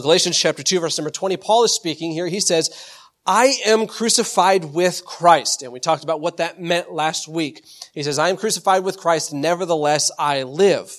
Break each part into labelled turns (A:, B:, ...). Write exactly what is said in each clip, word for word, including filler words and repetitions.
A: Galatians chapter two, verse number twenty, Paul is speaking here. He says, I am crucified with Christ. And we talked about what that meant last week. He says, I am crucified with Christ, nevertheless I live.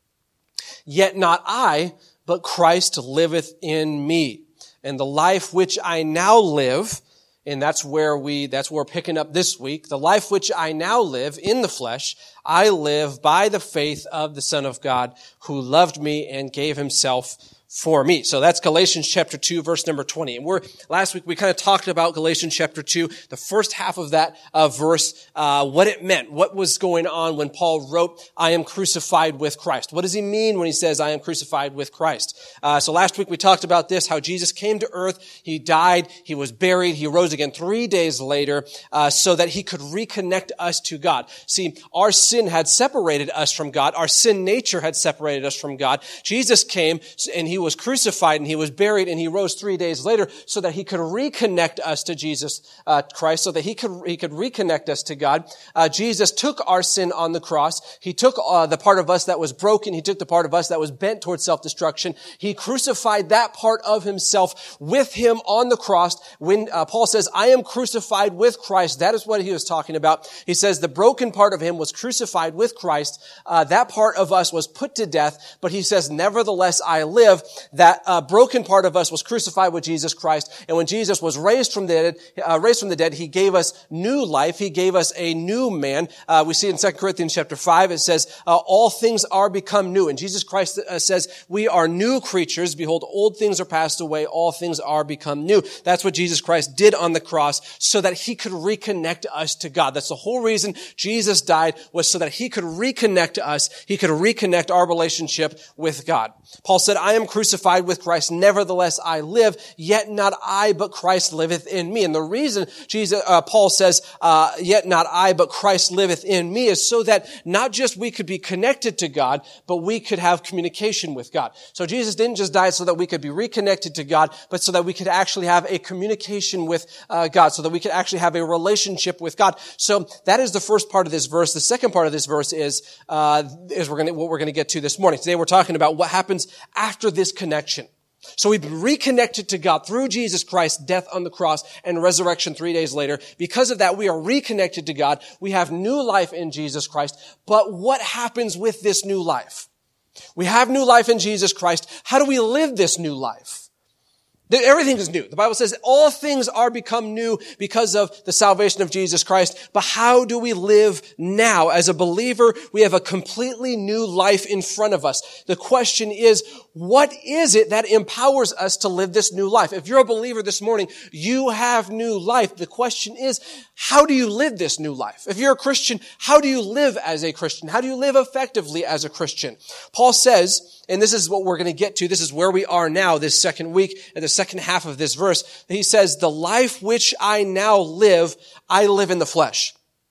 A: Yet not I, but Christ liveth in me. And the life which I now live, and that's where we, that's where we're picking up this week, the life which I now live in the flesh, I live by the faith of the Son of God, who loved me and gave himself for me. So that's Galatians chapter two, verse number twenty. And we're, last week we kind of talked about Galatians chapter two, the first half of that uh, verse, uh, what it meant, what was going on when Paul wrote, I am crucified with Christ. What does he mean when he says, I am crucified with Christ? Uh, so last week we talked about this, how Jesus came to earth, he died, he was buried, he rose again three days later, uh, so that he could reconnect us to God. See, our sin had separated us from God. Our sin nature had separated us from God. Jesus came and he was crucified and he was buried and he rose three days later so that he could reconnect us to Jesus uh, Christ, so that he could he could reconnect us to God. Uh, Jesus took our sin on the cross. He took uh, the part of us that was broken. He took the part of us that was bent towards self-destruction. He crucified that part of himself with him on the cross. When uh, Paul says, I am crucified with Christ, that is what he was talking about. He says the broken part of him was crucified with Christ. Uh, that part of us was put to death, but he says, nevertheless I live. That uh, broken part of us was crucified with Jesus Christ. And when Jesus was raised from the dead, uh, raised from the dead, he gave us new life. He gave us a new man. Uh, we see in Second Corinthians chapter five, it says, uh, all things are become new. And Jesus Christ uh, says, we are new creatures. Behold, old things are passed away. All things are become new. That's what Jesus Christ did on the cross so that he could reconnect us to God. That's the whole reason Jesus died, was so that he could reconnect us. He could reconnect our relationship with God. Paul said, I am crucified with Christ, nevertheless I live, yet not I, but Christ liveth in me. And the reason Jesus, uh, Paul says, uh, yet not I, but Christ liveth in me, is so that not just we could be connected to God, but we could have communication with God. So Jesus didn't just die so that we could be reconnected to God, but so that we could actually have a communication with uh, God, so that we could actually have a relationship with God. So that is the first part of this verse. The second part of this verse is, uh, is we're going to, what we're going to get to this morning. Today we're talking about what happens after this connection. So we've been reconnected to God through Jesus Christ's death on the cross and resurrection three days later. Because of that, we are reconnected to God. We have new life in Jesus Christ. But what happens with this new life? We have new life in Jesus Christ. How do we live this new life? Everything is new. The Bible says all things are become new because of the salvation of Jesus Christ. But how do we live now? As a believer, we have a completely new life in front of us. The question is, what is it that empowers us to live this new life? If you're a believer this morning, you have new life. The question is, how do you live this new life? If you're a Christian, how do you live as a Christian? How do you live effectively as a Christian? Paul says, and this is what we're going to get to, this is where we are now this second week, at the second half of this verse. He says, the life which I now live, I live in the flesh.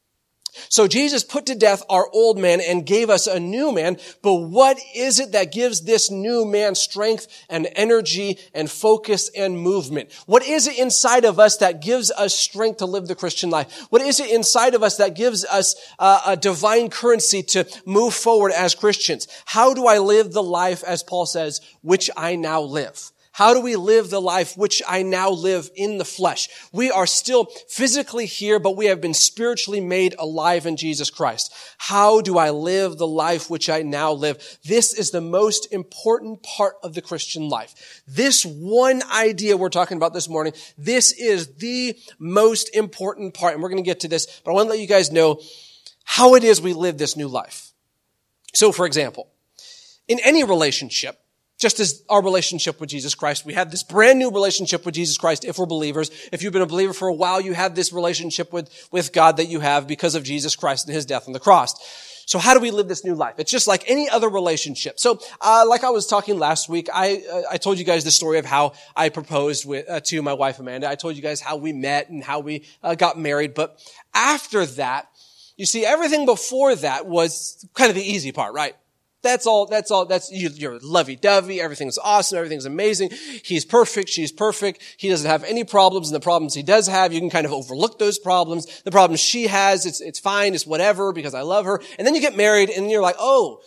A: So Jesus put to death our old man and gave us a new man. But what is it that gives this new man strength and energy and focus and movement? What is it inside of us that gives us strength to live the Christian life? What is it inside of us that gives us uh, a divine currency to move forward as Christians? How do I live the life, as Paul says, which I now live? How do we live the life which I now live in the flesh? We are still physically here, but we have been spiritually made alive in Jesus Christ. How do I live the life which I now live? This is the most important part of the Christian life. This one idea we're talking about this morning, this is the most important part. And we're going to get to this, but I want to let you guys know how it is we live this new life. So, for example, in any relationship, just as our relationship with Jesus Christ, we have this brand new relationship with Jesus Christ if we're believers. If you've been a believer for a while, you have this relationship with, with God that you have because of Jesus Christ and his death on the cross. So how do we live this new life? It's just like any other relationship. So, uh, like I was talking last week, I, uh, I told you guys the story of how I proposed with, uh, to my wife Amanda. I told you guys how we met and how we uh, got married. But after that, you see, everything before that was kind of the easy part, right? That's all, that's all, that's, you're lovey-dovey, everything's awesome, everything's amazing. He's perfect, she's perfect, he doesn't have any problems, and the problems he does have, you can kind of overlook those problems. The problems she has, it's, it's fine, it's whatever, because I love her. And then you get married, and you're like, oh,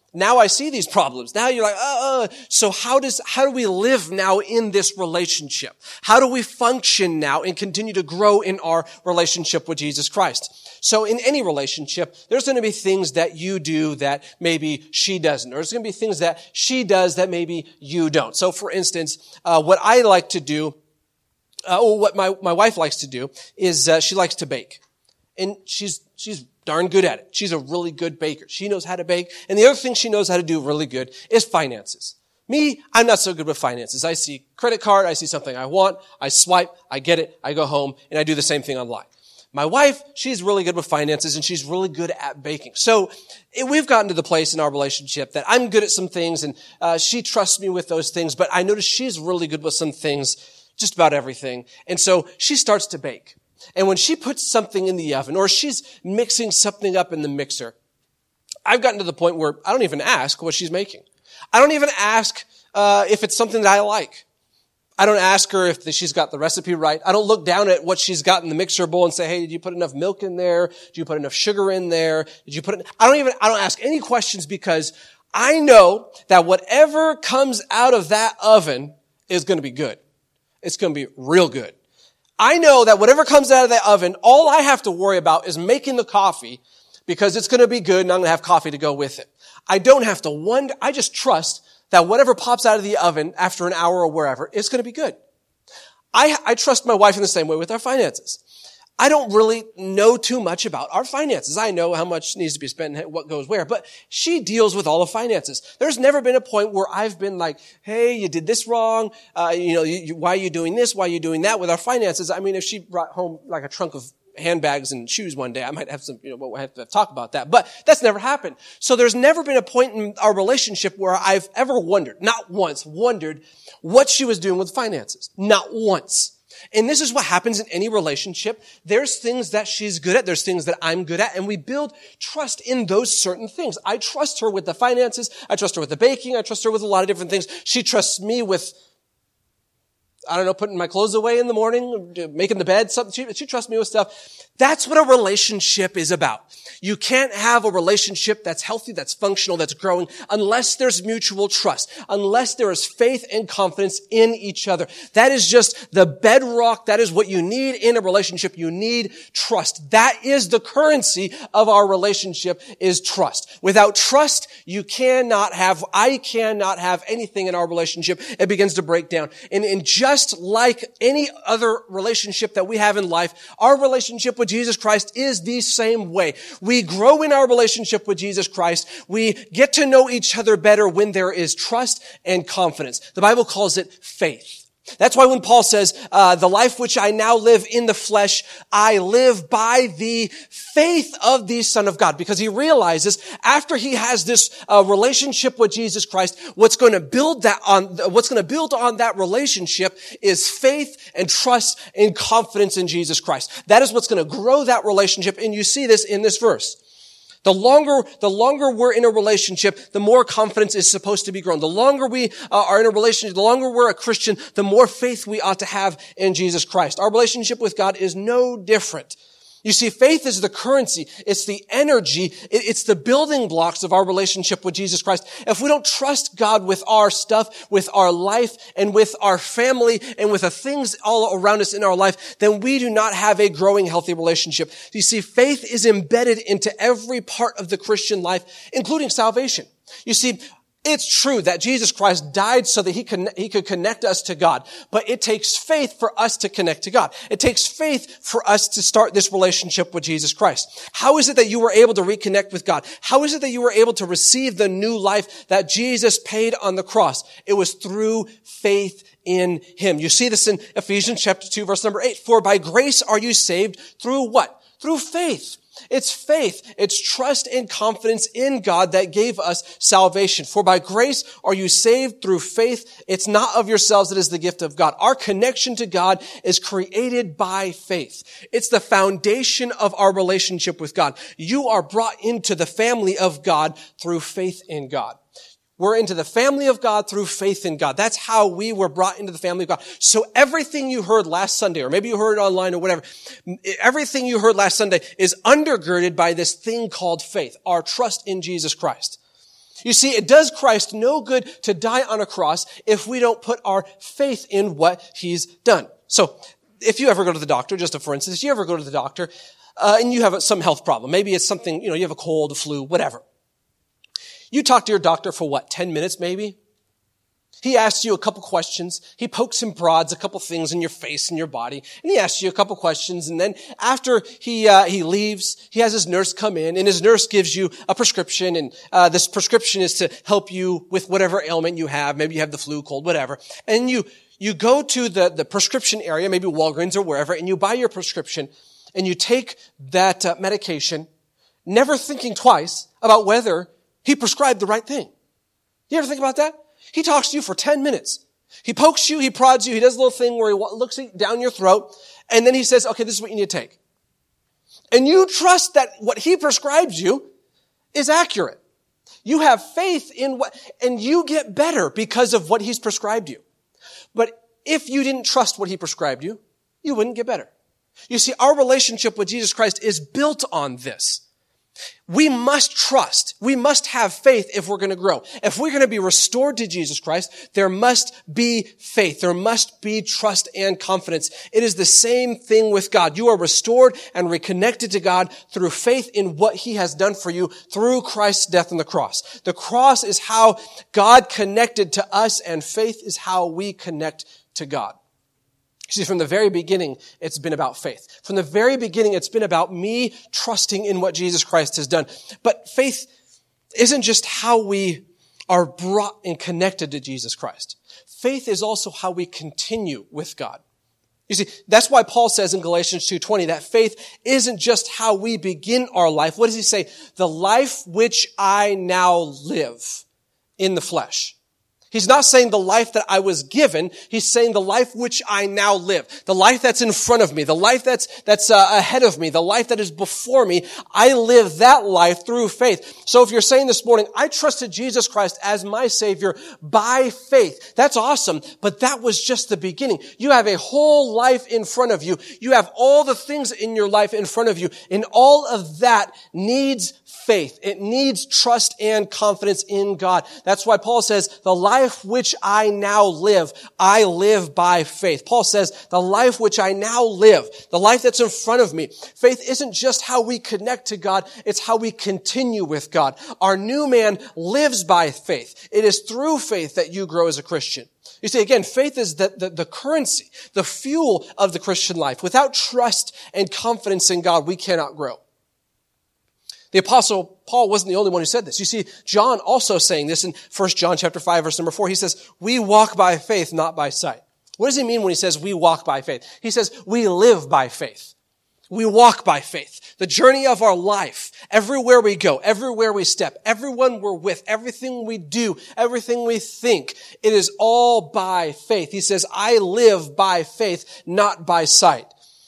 A: Now I see these problems. Now you're like, uh, uh. So how does, how do we live now in this relationship? How do we function now and continue to grow in our relationship with Jesus Christ? So in any relationship, there's going to be things that you do that maybe she doesn't. Or there's going to be things that she does that maybe you don't. So for instance, uh, what I like to do, uh, or what my, my wife likes to do is, uh, she likes to bake. And she's, she's darn good at it. She's a really good baker. She knows how to bake. And the other thing she knows how to do really good is finances. Me, I'm not so good with finances. I see credit card, I see something I want, I swipe, I get it, I go home, and I do the same thing online. My wife, she's really good with finances, and she's really good at baking. So we've gotten to the place in our relationship that I'm good at some things, and uh, she trusts me with those things, but I notice she's really good with some things, just about everything. And so she starts to bake. And when she puts something in the oven or she's mixing something up in the mixer, I've gotten to the point where I don't even ask what she's making. I don't even ask uh, if it's something that I like. I don't ask her if she's got the recipe right. I don't look down at what she's got in the mixer bowl and say, hey, did you put enough milk in there? Did you put enough sugar in there? Did you put it? I don't even, I don't ask any questions because I know that whatever comes out of that oven is going to be good. It's going to be real good. I know that whatever comes out of that oven, all I have to worry about is making the coffee because it's going to be good and I'm going to have coffee to go with it. I don't have to wonder. I just trust that whatever pops out of the oven after an hour or wherever is going to be good. I, I trust my wife in the same way with our finances. I don't really know too much about our finances. I know how much needs to be spent and what goes where, but she deals with all the finances. There's never been a point where I've been like, hey, you did this wrong. Uh, you know, you, you, why are you doing this? Why are you doing that with our finances? I mean, if she brought home like a trunk of handbags and shoes one day, I might have some, you know, we'll have to talk about that, but that's never happened. So there's never been a point in our relationship where I've ever wondered, not once, wondered what she was doing with finances. Not once. And this is what happens in any relationship. There's things that she's good at. There's things that I'm good at. And we build trust in those certain things. I trust her with the finances. I trust her with the baking. I trust her with a lot of different things. She trusts me with, I don't know, putting my clothes away in the morning, making the bed, something. She, she trusts me with stuff. That's what a relationship is about. You can't have a relationship that's healthy, that's functional, that's growing, unless there's mutual trust, unless there is faith and confidence in each other. That is just the bedrock. That is what you need in a relationship. You need trust. That is the currency of our relationship, is trust. Without trust, you cannot have, I cannot have anything in our relationship. It begins to break down. And, and just like any other relationship that we have in life, our relationship with Jesus Christ is the same way. We grow in our relationship with Jesus Christ. We get to know each other better when there is trust and confidence. The Bible calls it faith. That's why when Paul says, uh, the life which I now live in the flesh, I live by the faith of the Son of God. Because he realizes after he has this uh, relationship with Jesus Christ, what's going to build that on, what's going to build on that relationship is faith and trust and confidence in Jesus Christ. That is what's going to grow that relationship. And you see this in this verse. The longer, the longer we're in a relationship, the more confidence is supposed to be grown. The longer we uh, are in a relationship, the longer we're a Christian, the more faith we ought to have in Jesus Christ. Our relationship with God is no different. You see, faith is the currency. It's the energy. It's the building blocks of our relationship with Jesus Christ. If we don't trust God with our stuff, with our life, and with our family, and with the things all around us in our life, then we do not have a growing, healthy relationship. You see, faith is embedded into every part of the Christian life, including salvation. You see, it's true that Jesus Christ died so that he could, he could connect us to God. But it takes faith for us to connect to God. It takes faith for us to start this relationship with Jesus Christ. How is it that you were able to reconnect with God? How is it that you were able to receive the new life that Jesus paid on the cross? It was through faith in him. You see this in Ephesians chapter two, verse number eight. For by grace are you saved through what? Through faith. It's faith. It's trust and confidence in God that gave us salvation. For by grace are you saved through faith. It's not of yourselves. It is the gift of God. Our connection to God is created by faith. It's the foundation of our relationship with God. You are brought into the family of God through faith in God. We're into the family of God through faith in God. That's how we were brought into the family of God. So everything you heard last Sunday, or maybe you heard it online or whatever, everything you heard last Sunday is undergirded by this thing called faith, our trust in Jesus Christ. You see, it does Christ no good to die on a cross if we don't put our faith in what he's done. So, if you ever go to the doctor, just a for instance, if you ever go to the doctor, uh, and you have some health problem, maybe it's something, you know, you have a cold, a flu, whatever. You talk to your doctor for what, ten minutes maybe? He asks you a couple questions. He pokes and prods a couple things in your face and your body, and he asks you a couple questions. And then after he uh, he leaves, he has his nurse come in, and his nurse gives you a prescription. And uh, this prescription is to help you with whatever ailment you have. Maybe you have the flu, cold, whatever. And you you go to the the prescription area, maybe Walgreens or wherever, and you buy your prescription, and you take that uh, medication, never thinking twice about whether he prescribed the right thing. You ever think about that? He talks to you for ten minutes. He pokes you, he prods you, he does a little thing where he looks down your throat, and then he says, okay, this is what you need to take. And you trust that what he prescribes you is accurate. You have faith in what, and you get better because of what he's prescribed you. But if you didn't trust what he prescribed you, you wouldn't get better. You see, our relationship with Jesus Christ is built on this. We must trust. We must have faith if we're going to grow. If we're going to be restored to Jesus Christ, there must be faith. There must be trust and confidence. It is the same thing with God. You are restored and reconnected to God through faith in what he has done for you through Christ's death on the cross. The cross is how God connected to us, and faith is how we connect to God. See, from the very beginning, it's been about faith. From the very beginning, it's been about me trusting in what Jesus Christ has done. But faith isn't just how we are brought and connected to Jesus Christ. Faith is also how we continue with God. You see, that's why Paul says in Galatians two twenty that faith isn't just how we begin our life. What does he say? The life which I now live in the flesh. He's not saying the life that I was given. He's saying the life which I now live. The life that's in front of me. The life that's, that's uh, ahead of me. The life that is before me. I live that life through faith. So if you're saying this morning, I trusted Jesus Christ as my Savior by faith. That's awesome. But that was just the beginning. You have a whole life in front of you. You have all the things in your life in front of you. And all of that needs faith. It needs trust and confidence in God. That's why Paul says, the life which I now live, I live by faith. Paul says, the life which I now live, the life that's in front of me. Faith isn't just how we connect to God, it's how we continue with God. Our new man lives by faith. It is through faith that you grow as a Christian. You see, again, faith is the, the, the currency, the fuel of the Christian life. Without trust and confidence in God, we cannot grow. The apostle Paul wasn't the only one who said this. You see, John also saying this in First John chapter five, verse number four. He says, we walk by faith, not by sight. What does he mean when he says we walk by faith? He says we live by faith. We walk by faith. The journey of our life, everywhere we go, everywhere we step, everyone we're with, everything we do, everything we think, it is all by faith. He says, I live by faith, not by sight.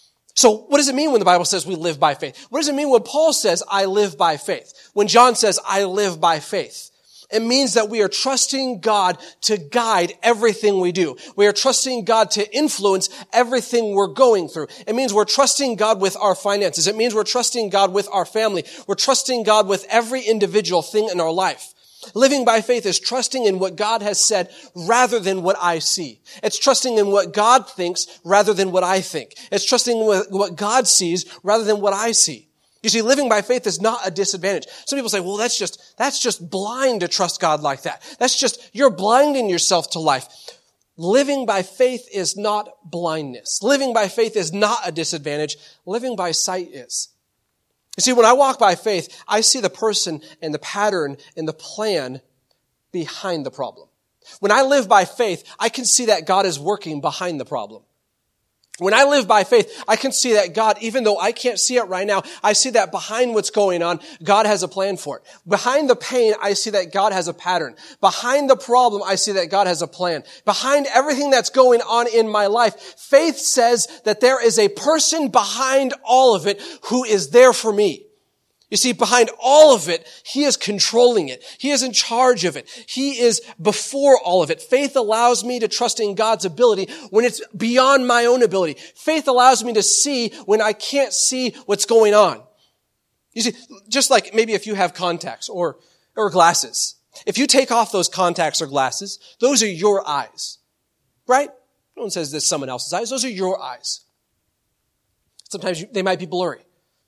A: So what does it mean when the Bible says we live by faith? What does it mean when Paul says, I live by faith? When John says, I live by faith? It means that we are trusting God to guide everything we do. We are trusting God to influence everything we're going through. It means we're trusting God with our finances. It means we're trusting God with our family. We're trusting God with every individual thing in our life. Living by faith is trusting in what God has said rather than what I see. It's trusting in what God thinks rather than what I think. It's trusting in what God sees rather than what I see. You see, living by faith is not a disadvantage. Some people say, well, that's just, that's just blind to trust God like that. That's just, you're blinding yourself to life. Living by faith is not blindness. Living by faith is not a disadvantage. Living by sight is. You see, when I walk by faith, I see the person and the pattern and the plan behind the problem. When I live by faith, I can see that God is working behind the problem. When I live by faith, I can see that God, even though I can't see it right now, I see that behind what's going on, God has a plan for it. Behind the pain, I see that God has a pattern. Behind the problem, I see that God has a plan. Behind everything that's going on in my life, faith says that there is a person behind all of it who is there for me. You see, behind all of it, He is controlling it. He is in charge of it. He is before all of it. Faith allows me to trust in God's ability when it's beyond my own ability. Faith allows me to see when I can't see what's going on. You see, just like maybe if you have contacts or, or glasses, If you take off those contacts or glasses, those are your eyes, right? No one says this is someone else's eyes. Those are your eyes. Sometimes you, they might be blurry.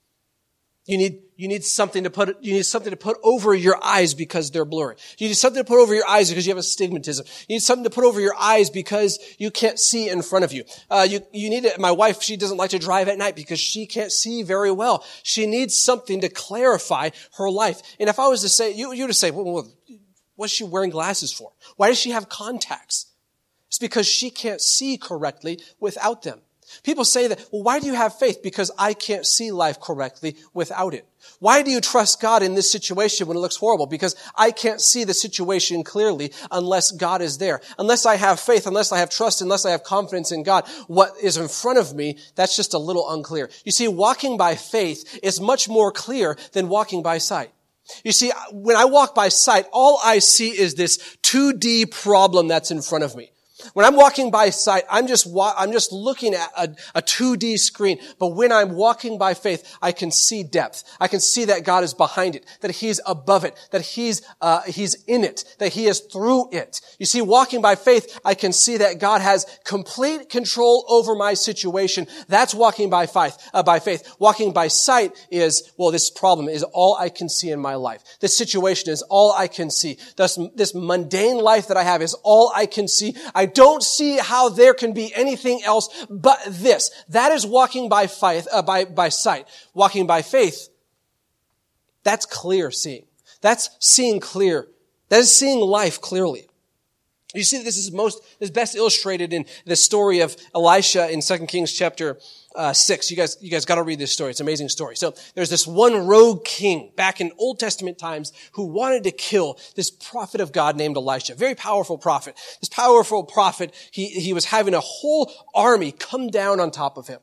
A: You need, you need something to put, you need something to put over your eyes because they're blurry. You need something to put over your eyes because you have astigmatism. You need something to put over your eyes because you can't see in front of you. Uh, you, you need it. My wife, she doesn't like to drive at night because she can't see very well. She needs something to clarify her life. And if I was to say, you, you were to say, well, well, what's she wearing glasses for? Why does she have contacts? It's because she can't see correctly without them. People say that, well, why do you have faith? Because I can't see life correctly without it. Why do you trust God in this situation when it looks horrible? Because I can't see the situation clearly unless God is there. Unless I have faith, unless I have trust, unless I have confidence in God, what is in front of me, that's just a little unclear. You see, walking by faith is much more clear than walking by sight. You see, when I walk by sight, all I see is this two D problem that's in front of me. When I'm walking by sight, I'm just wa- I'm just looking at a, a two D screen. But when I'm walking by faith, I can see depth. I can see that God is behind it, that He's above it, that He's uh, He's in it, that He is through it. You see, walking by faith, I can see that God has complete control over my situation. That's walking by faith. Uh, by faith, walking by sight is, well, this problem is all I can see in my life. This situation is all I can see. This this mundane life that I have is all I can see. I don't see how there can be anything else but this. That is walking by faith, uh, by, by sight. Walking by faith, that's clear seeing. That's seeing clear. That is seeing life clearly. You see, this is most, this is best illustrated in the story of Elisha in Second Kings chapter uh, six. You guys, you guys got to read this story. It's an amazing story. So there's this one rogue king back in Old Testament times who wanted to kill this prophet of God named Elisha. Very powerful prophet. This powerful prophet, he, he was having a whole army come down on top of him.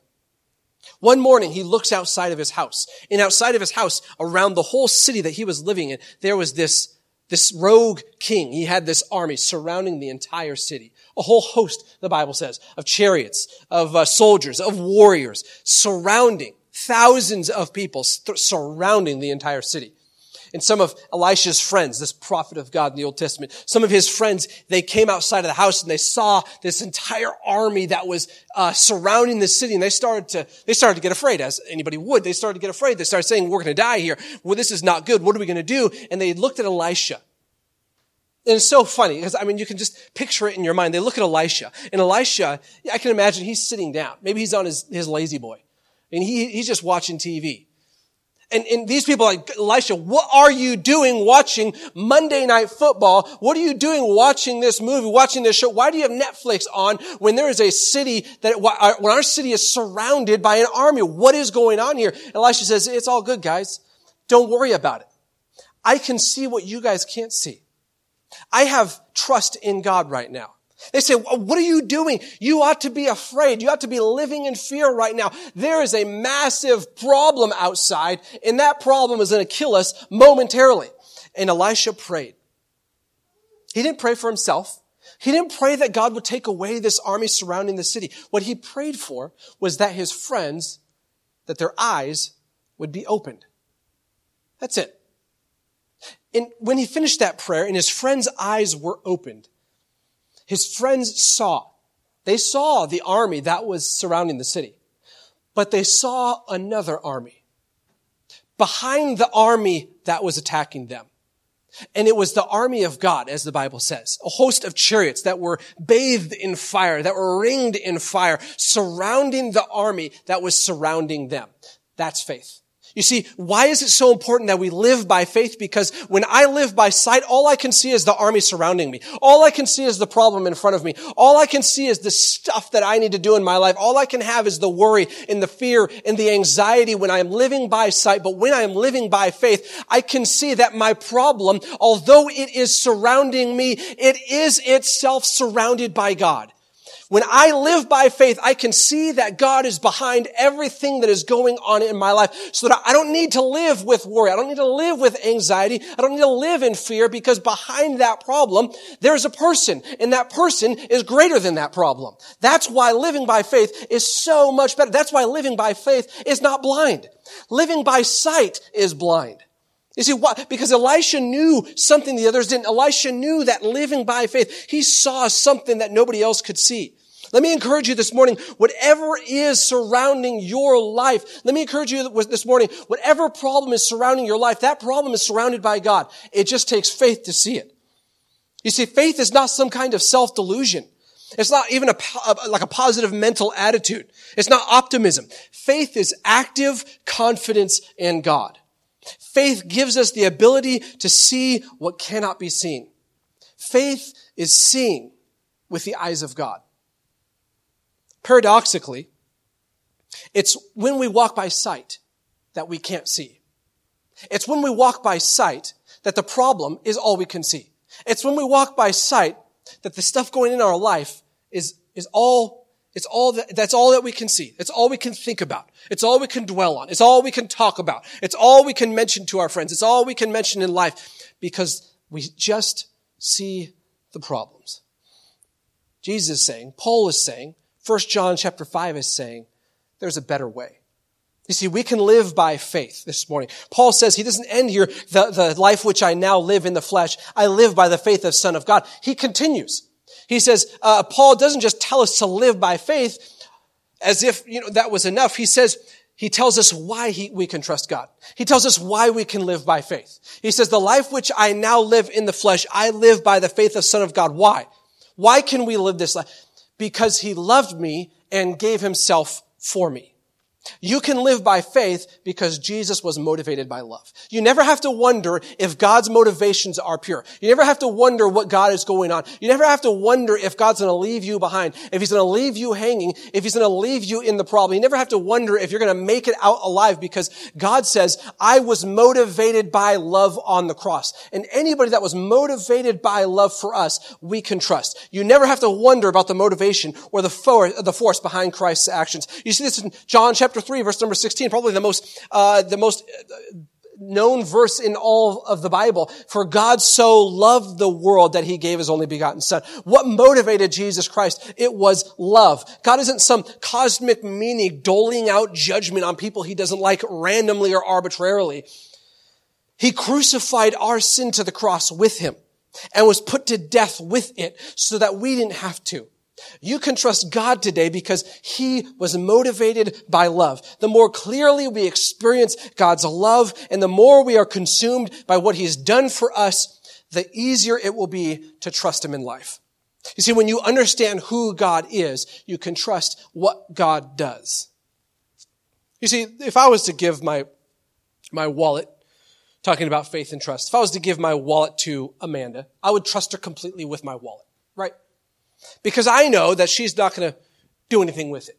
A: One morning, he looks outside of his house. And outside of his house, around the whole city that he was living in, there was this This rogue king. He had this army surrounding the entire city. A whole host, the Bible says, of chariots, of uh, soldiers, of warriors, surrounding thousands of people st- surrounding the entire city. And some of Elisha's friends, this prophet of God in the Old Testament, some of his friends, they came outside of the house and they saw this entire army that was uh, surrounding the city, and they started to they started to get afraid, as anybody would. They started to get afraid. They started saying, "We're going to die here. Well, this is not good. What are we going to do?" And they looked at Elisha. And it's so funny because, I mean, you can just picture it in your mind. They look at Elisha, and Elisha, I can imagine he's sitting down. Maybe he's on his, his lazy boy, and he he's just watching T V. And, and these people are like, Elisha, what are you doing watching Monday Night Football? What are you doing watching this movie, watching this show? Why do you have Netflix on when there is a city that, when our city is surrounded by an army? What is going on here? And Elisha says, it's all good, guys. Don't worry about it. I can see what you guys can't see. I have trust in God right now. They say, what are you doing? You ought to be afraid. You ought to be living in fear right now. There is a massive problem outside, and that problem is going to kill us momentarily. And Elisha prayed. He didn't pray for himself. He didn't pray that God would take away this army surrounding the city. What he prayed for was that his friends, that their eyes would be opened. That's it. And when he finished that prayer and his friends' eyes were opened, his friends saw, they saw the army that was surrounding the city, but they saw another army behind the army that was attacking them. And it was the army of God, as the Bible says, a host of chariots that were bathed in fire, that were ringed in fire, surrounding the army that was surrounding them. That's faith. You see, why is it so important that we live by faith? Because when I live by sight, all I can see is the army surrounding me. All I can see is the problem in front of me. All I can see is the stuff that I need to do in my life. All I can have is the worry and the fear and the anxiety when I am living by sight. But when I am living by faith, I can see that my problem, although it is surrounding me, it is itself surrounded by God. When I live by faith, I can see that God is behind everything that is going on in my life, so that I don't need to live with worry. I don't need to live with anxiety. I don't need to live in fear, because behind that problem, there's a person, and that person is greater than that problem. That's why living by faith is so much better. That's why living by faith is not blind. Living by sight is blind. You see, why? Because Elisha knew something the others didn't. Elisha knew that living by faith, he saw something that nobody else could see. Let me encourage you this morning, whatever is surrounding your life, let me encourage you this morning, whatever problem is surrounding your life, that problem is surrounded by God. It just takes faith to see it. You see, faith is not some kind of self-delusion. It's not even a, like a positive mental attitude. It's not optimism. Faith is active confidence in God. Faith gives us the ability to see what cannot be seen. Faith is seeing with the eyes of God. Paradoxically, it's when we walk by sight that we can't see. It's when we walk by sight that the problem is all we can see. It's when we walk by sight that the stuff going in our life is, is all, it's all that, that's all that we can see. It's all we can think about. It's all we can dwell on. It's all we can talk about. It's all we can mention to our friends. It's all we can mention in life because we just see the problems. Jesus is saying, Paul is saying, First John chapter five is saying, there's a better way. You see, we can live by faith this morning. Paul says he doesn't end here, the, the life which I now live in the flesh, I live by the faith of the Son of God. He continues. He says, uh, Paul doesn't just tell us to live by faith as if, you know, that was enough. He says, he tells us why he, we can trust God. He tells us why we can live by faith. He says, the life which I now live in the flesh, I live by the faith of the Son of God. Why? Why can we live this life? Because he loved me and gave himself for me. You can live by faith because Jesus was motivated by love. You never have to wonder if God's motivations are pure. You never have to wonder what God is going on. You never have to wonder if God's going to leave you behind, if he's going to leave you hanging, if he's going to leave you in the problem. You never have to wonder if you're going to make it out alive because God says, I was motivated by love on the cross. And anybody that was motivated by love for us, we can trust. You never have to wonder about the motivation or the force, the force behind Christ's actions. You see this in John chapter Chapter three, verse number sixteen, probably the most, uh, the most known verse in all of the Bible. For God so loved the world that he gave his only begotten Son. What motivated Jesus Christ? It was love. God isn't some cosmic meaning doling out judgment on people he doesn't like randomly or arbitrarily. He crucified our sin to the cross with him and was put to death with it so that we didn't have to. You can trust God today because he was motivated by love. The more clearly we experience God's love and the more we are consumed by what he's done for us, the easier it will be to trust him in life. You see, when you understand who God is, you can trust what God does. You see, if I was to give my, my wallet, talking about faith and trust, if I was to give my wallet to Amanda, I would trust her completely with my wallet, right? Because I know that she's not going to do anything with it.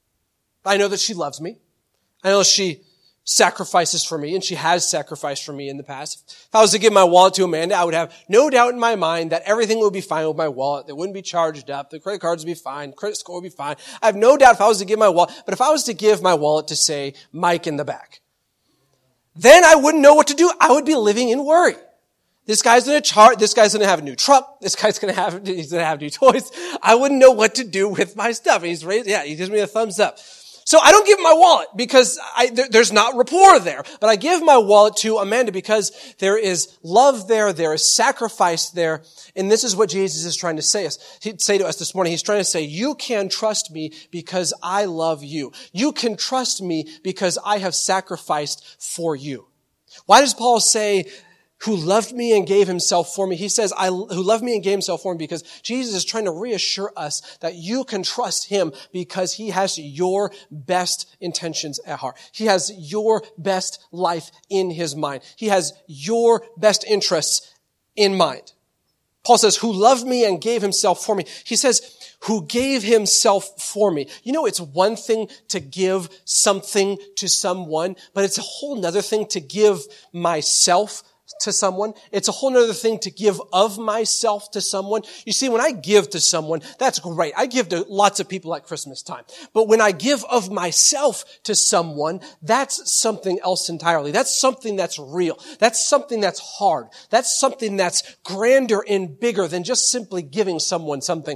A: I know that she loves me. I know she sacrifices for me, and she has sacrificed for me in the past. If I was to give my wallet to Amanda, I would have no doubt in my mind that everything would be fine with my wallet. It wouldn't be charged up. The credit cards would be fine. Credit score would be fine. I have no doubt if I was to give my wallet. But if I was to give my wallet to, say, Mike in the back, then I wouldn't know what to do. I would be living in worry. This guy's going to chart. This guy's going to have a new truck. This guy's going to have, he's going to have new toys. I wouldn't know what to do with my stuff. He's raised, yeah, he gives me a thumbs up. So I don't give my wallet because I, there, there's not rapport there. But I give my wallet to Amanda because there is love there. There is sacrifice there. And this is what Jesus is trying to say us, he'd say to us this morning. He's trying to say, you can trust me because I love you. You can trust me because I have sacrificed for you. Why does Paul say, who loved me and gave himself for me? He says, I, who loved me and gave himself for me, because Jesus is trying to reassure us that you can trust him because he has your best intentions at heart. He has your best life in his mind. He has your best interests in mind. Paul says, who loved me and gave himself for me. He says, who gave himself for me. You know, it's one thing to give something to someone, but it's a whole nother thing to give myself to someone. It's a whole nother thing to give of myself to someone. You see, when I give to someone, that's great. I give to lots of people at Christmas time. But when I give of myself to someone, that's something else entirely. That's something that's real. That's something that's hard. That's something that's grander and bigger than just simply giving someone something.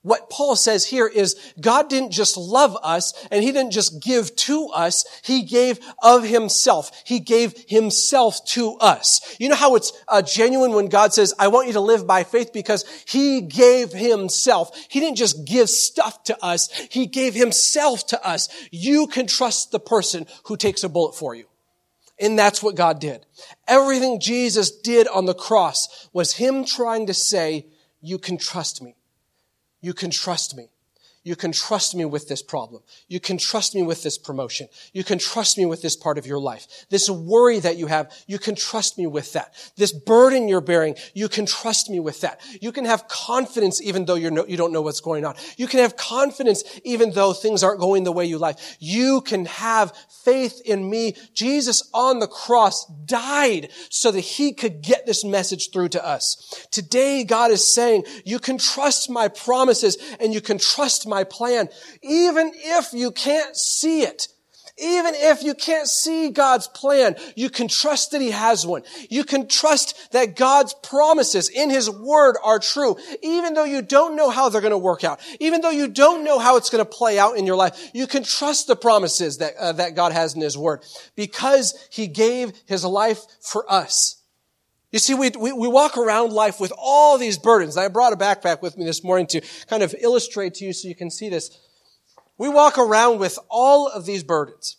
A: What Paul says here is God didn't just love us and he didn't just give to us. He gave of himself. He gave himself to us. You know how it's uh, genuine when God says, I want you to live by faith because he gave himself. He didn't just give stuff to us. He gave himself to us. You can trust the person who takes a bullet for you. And that's what God did. Everything Jesus did on the cross was him trying to say, you can trust me. You can trust me. You can trust me with this problem. You can trust me with this promotion. You can trust me with this part of your life. This worry that you have, you can trust me with that. This burden you're bearing, you can trust me with that. You can have confidence even though you're no, you don't know what's going on. You can have confidence even though things aren't going the way you like. You can have faith in me. Jesus on the cross died so that he could get this message through to us. Today, God is saying, you can trust my promises and you can trust my plan, even if you can't see it. Even if you can't see God's plan, you can trust that he has one. You can trust that God's promises in his word are true, even though you don't know how they're going to work out. Even though you don't know how it's going to play out in your life, you can trust the promises that, uh, that God has in his word because he gave his life for us. You see, we, we we walk around life with all these burdens. I brought a backpack with me this morning to kind of illustrate to you so you can see this. We walk around with all of these burdens.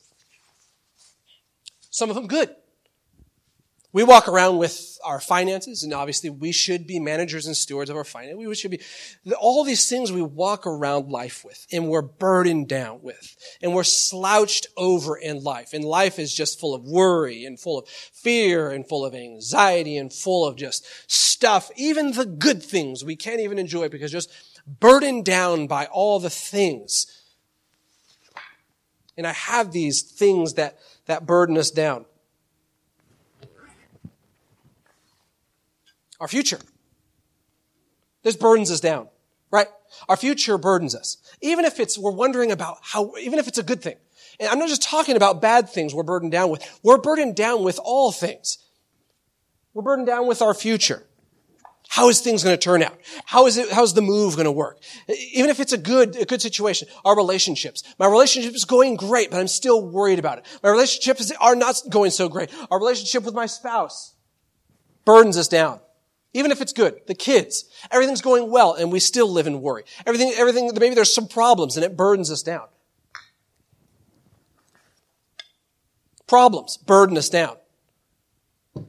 A: Some of them good. We walk around with our finances, and obviously we should be managers and stewards of our finances. We should be, all these things we walk around life with, and we're burdened down with, and we're slouched over in life. And life is just full of worry, and full of fear, and full of anxiety, and full of just stuff. Even the good things we can't even enjoy because just burdened down by all the things. And I have these things that, that burden us down. Our future. This burdens us down, right? Our future burdens us. Even if it's, we're wondering about how, even if it's a good thing. And I'm not just talking about bad things we're burdened down with. We're burdened down with all things. We're burdened down with our future. How is things going to turn out? How is it, how's the move going to work? Even if it's a good, a good situation, our relationships. My relationship is going great, but I'm still worried about it. My relationships are not going so great. Our relationship with my spouse burdens us down. Even if it's good, the kids, everything's going well and we still live in worry. Everything, everything, maybe there's some problems and it burdens us down. Problems burden us down. What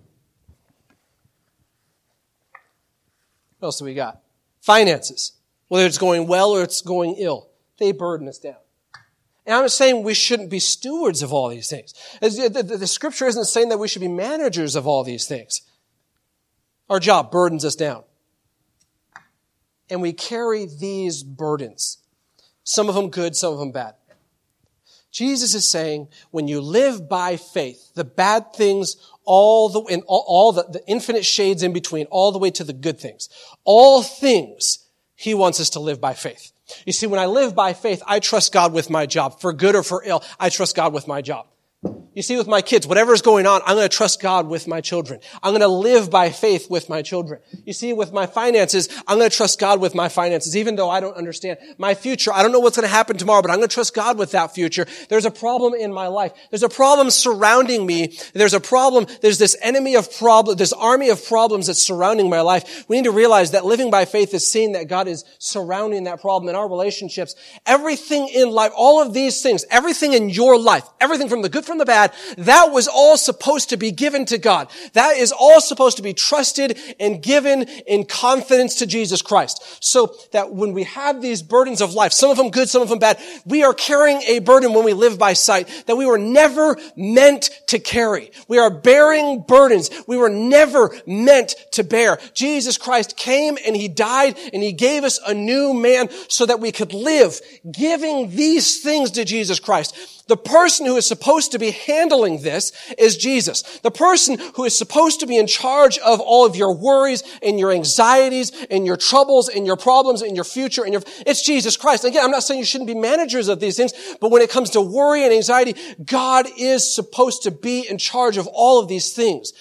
A: else do we got? Finances. Whether it's going well or it's going ill, they burden us down. And I'm not saying we shouldn't be stewards of all these things. The, the, the scripture isn't saying that we should be managers of all these things. Our job burdens us down. And we carry these burdens. Some of them good, some of them bad. Jesus is saying, when you live by faith, the bad things, all the, and all, all the, the infinite shades in between, all the way to the good things, all things, he wants us to live by faith. You see, when I live by faith, I trust God with my job. For good or for ill, I trust God with my job. You see, with my kids, whatever is going on, I'm going to trust God with my children. I'm going to live by faith with my children. You see, with my finances, I'm going to trust God with my finances, even though I don't understand my future. I don't know what's going to happen tomorrow, but I'm going to trust God with that future. There's a problem in my life. There's a problem surrounding me. There's a problem. There's this enemy of problem, this army of problems that's surrounding my life. We need to realize that living by faith is seeing that God is surrounding that problem in our relationships. Everything in life, all of these things, everything in your life, everything from the good from the bad, that was all supposed to be given to God. That is all supposed to be trusted and given in confidence to Jesus Christ. So that when we have these burdens of life, some of them good, some of them bad, we are carrying a burden when we live by sight that we were never meant to carry. We are bearing burdens we were never meant to bear. Jesus Christ came and he died and he gave us a new man so that we could live, giving these things to Jesus Christ. The person who is supposed to be handling this is Jesus. The person who is supposed to be in charge of all of your worries and your anxieties and your troubles and your problems and your future and your, it's Jesus Christ. Again, I'm not saying you shouldn't be managers of these things, but when it comes to worry and anxiety, God is supposed to be in charge of all of these things.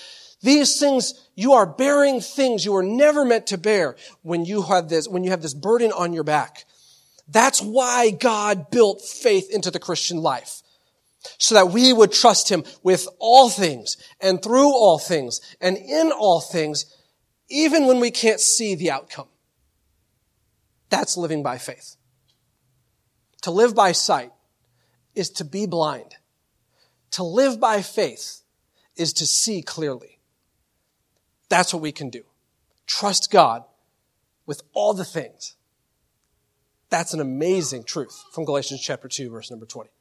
A: These things, you are bearing things you were never meant to bear when you have this, when you have this burden on your back. That's why God built faith into the Christian life. So that we would trust him with all things and through all things and in all things, even when we can't see the outcome. That's living by faith. To live by sight is to be blind. To live by faith is to see clearly. That's what we can do. Trust God with all the things. That's an amazing truth from Galatians chapter two, verse number twenty.